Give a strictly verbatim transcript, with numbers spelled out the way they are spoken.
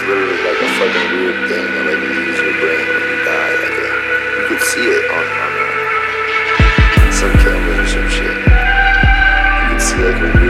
literally like a fucking weird thing that like leaves your brain when you die. Like a, you could see it on on uh, some camera or some shit. You could see like a weird